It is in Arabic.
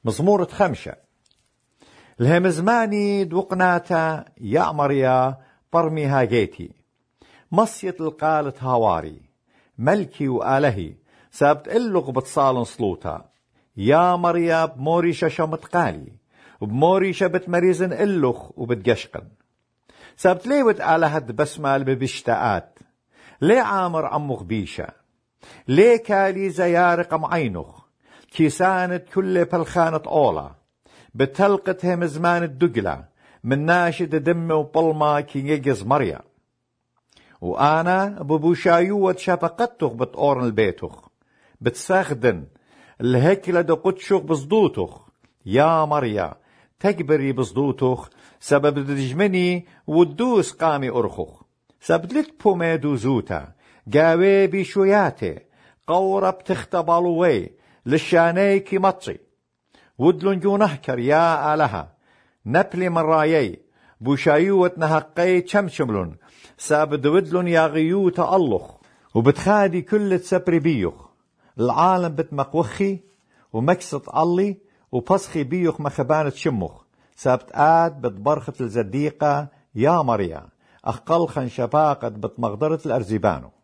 مزمورة 5. الهمزماني دوقناتا يا مريا برمي هاجيتي مصية القالة هواري ملكي وآلهي سابت إلغ بتصال صلوتا يا مريا بموريشة شمت قالي وبموريشة بتمريزن إلغ وبتقشقن سابت ليوت آلهد بسمال ببشتاءات ليه عامر عمخ بيشة ليه كالي زيارق معينخ كيسانت كل بلخانة أولا بتلقتهم زمان الدقلة من ناشد دم وبلما كي يجز مريا وأنا ببوشايوة شفقتخ بتقورن البيتخ بتساخدن الهكلة دو قدشخ بصدوتخ يا مريا تكبري بصدوتخ سبب تجمني ودوس قامي أرخخ سبدلت بوميدو زوتا قاوي بشوياتي قورة بتختبالوي للشانيكي مطي ودلن جونهكر يا آلها نبلي من رايي بوشايوة نهقي شمشملن سابد ودلن يا غيوت ألخ وبتخادي كل تسبري بيوخ العالم بتمقوخي ومكسط علي وبصخي بيوخ مخبانة شمخ سابت آد بتبرخة الزديقة يا مريا أخقل خن شفاقة بتمغدرة الأرزيبانو